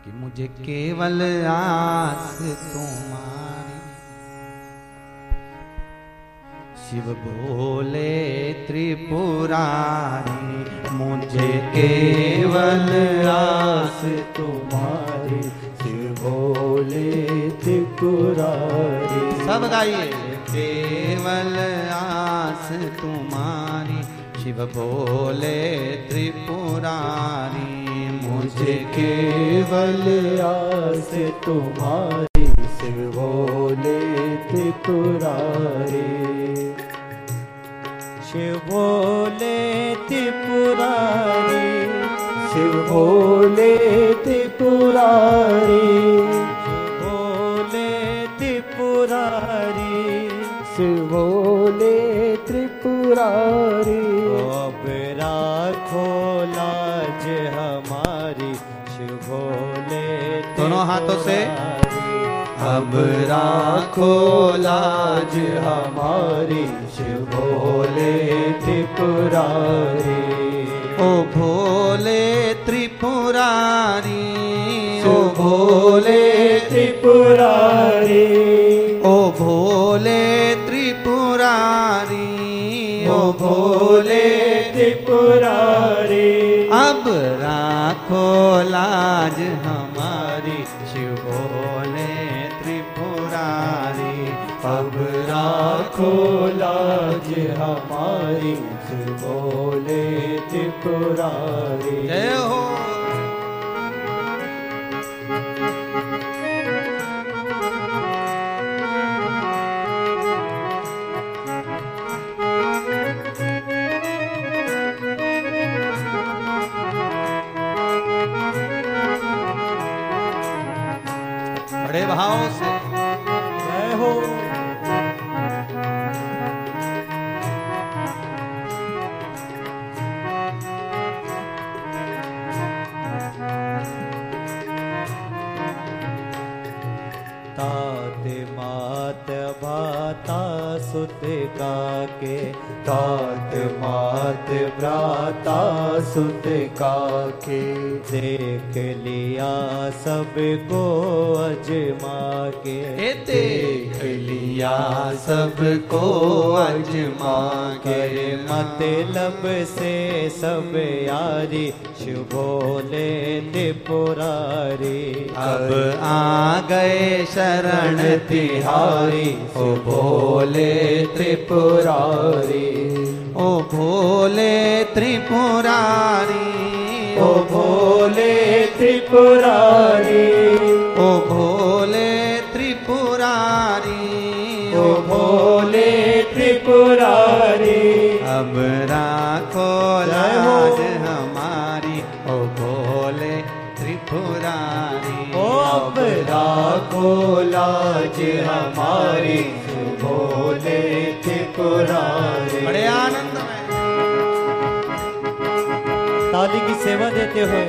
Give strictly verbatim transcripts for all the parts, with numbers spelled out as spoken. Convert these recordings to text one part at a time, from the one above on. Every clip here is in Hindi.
कि मुझे केवल आस तुम्हारी, शिव भोले त्रिपुरारी, मुझे केवल आस तुम्हारी, शिव भोले त्रिपुरारी। सब गाइए। केवल आस तुम्हारी, शिव भोले त्रिपुरारी, मुझे केवल आस तुम्हारी, शिव भोले त्रिपुरारी। शिव भोले त्रिपुरारी, शिव भोले त्रिपुरारी, भोले त्रिपुरारी, शिव भोले त्रिपुरारी। अब राखो लाज हमारी, शिव भोले दोनों हाथों से। अब राखो लाज हमारी, शिव भोले त्रिपुरारी। ओ भोले त्रिपुरारी, ओ भोले त्रिपुरारी, ओ भोले त्रिपुरारी, ओ भोले त्रिपुरारी। अब राखो लाज हमारी, शिव भोले त्रिपुरारी। अब राखो लाज हमारी, शिव भोले त्रिपुरारी। जय हो। बड़े भाव से जय हो। तात मात भाता सुत काके, तात मात भ्राता सुत काके। देख लिया सबको अजमा के, देख लिया सबको अजमा के। मतलब से सब यारी, शिव भोले त्रिपुरारी। अब आ गए शरण तिहारी, ओ भोले त्रिपुरारी, ओ भोले त्रिपुरारी, ओ भोले त्रिपुरारी, ओ भोले त्रिपुरारी, ओ भोले त्रिपुरारी। अब राखो लाज हमारी, ओ भोले त्रिपुरारी। ओ अब राखो लाज हमारी, भोले त्रिपुरारी। बड़े आनंद में ताली की सेवा देते हुए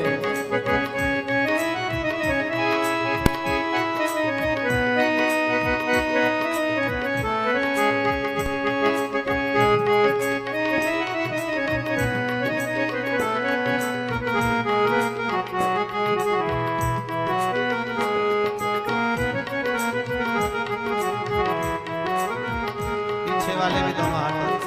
वाले भी दोनों हाथों से।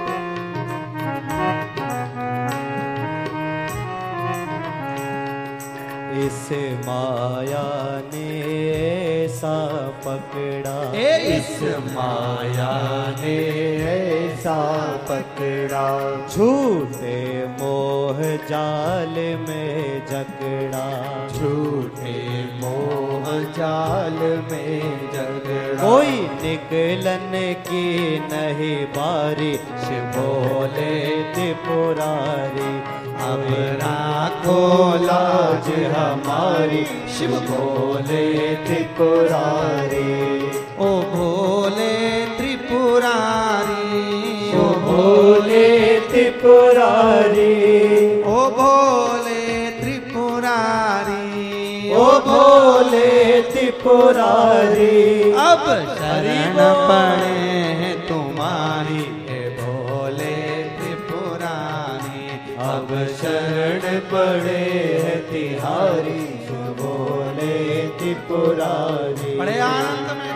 इस माया ने ऐसा पकड़ा, इस माया ने ऐसा पकड़ा। झूठे मोह जाल में जकड़ा, झूठे मोह जाल में जगड़ा। कोई निकलन की नहीं बारी, शिव भोले त्रिपुरारी। अब राखो लाज हमारी, शिव भोले त्रिपुरारी। ओ भोले त्रिपुरारी, ओ भोले त्रिपुरारी, ओ भोले त्रिपुरारी, ओ भोले त्रिपुरारी। अब शरण पड़े हैं तुम्हारी, हे भोले त्रिपुरारी। अब शरण पड़े हैं तिहारी, बोले त्रिपुरारी। बड़े आनंद में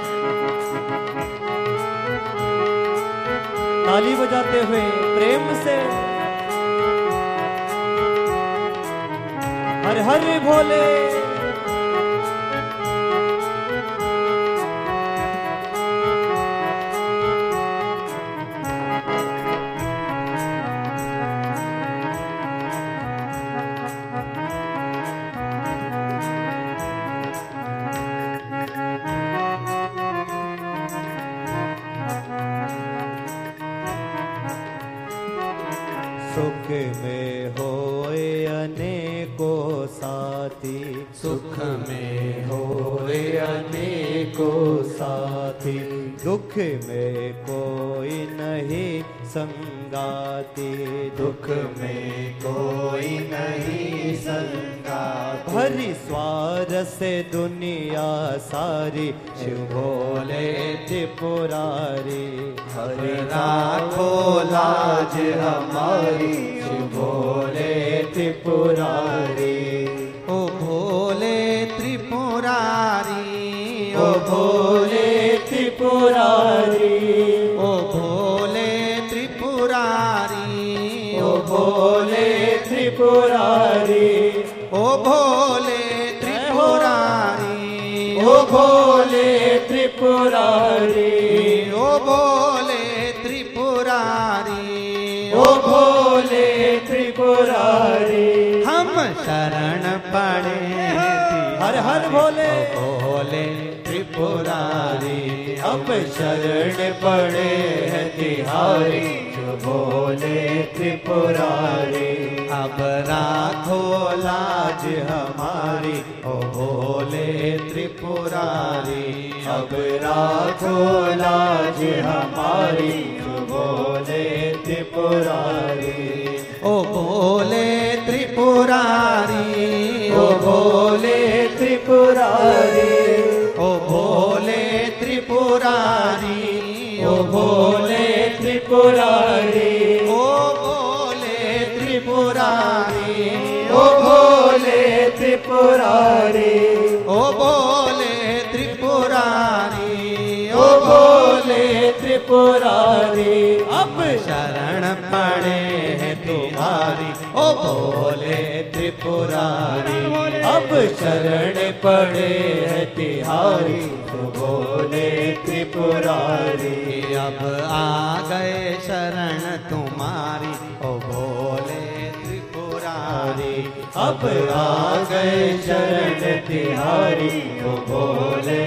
ताली बजाते हुए प्रेम से हर हर भोले। सुख में होए अनेकों साथी, सुख में होए अनेकों साथी, दुख में कोई नहीं संगाती, दुख में कोई नहीं संगाती। भरी स्वार से दुनिया सारी, शिव भोले त्रिपुरारी। हरि राखो लाज हमारी, शिव भोले त्रिपुरारी। ओ भोले त्रिपुरारी, ओ भोले त्रिपुरारी, ओ भोले त्रिपुरारी, ओ भोले त्रिपुरारी, ओ भोले त्रिपुरारी, ओ भोले त्रिपुरारी, ओ भोले त्रिपुरारी, ओ भोले त्रिपुरारी। हम शरण पड़े हर हर भोले, ओ भोले त्रिपुरारी। अब शरण पड़े हैं तिहारी, जो भोले त्रिपुरारी। अब राखो लाज हमारी, ओ भोले त्रिपुरारी। अब राखो लाज हमारी, जो भोले त्रिपुरारी। ओ भोले त्रिपुरारी, ओ भोले त्रिपुरारी, ओ भोले त्रिपुरारी, ओ भोले त्रिपुरारी, ओ भोले त्रिपुरारी, ओ भोले त्रिपुरारी, ओ भोले त्रिपुरारी, ओ भोले त्रिपुरारी। अब शरण पड़े हैं तुम्हारी, ओ भोले त्रिपुरारी। अब शरण पड़े हैं तिहारी, तो भोले त्रिपुरारी। अब आ गए शरण तुम्हारी, ओ भोले त्रिपुरारी। अब आ गए शरण तिहारी, तो भोले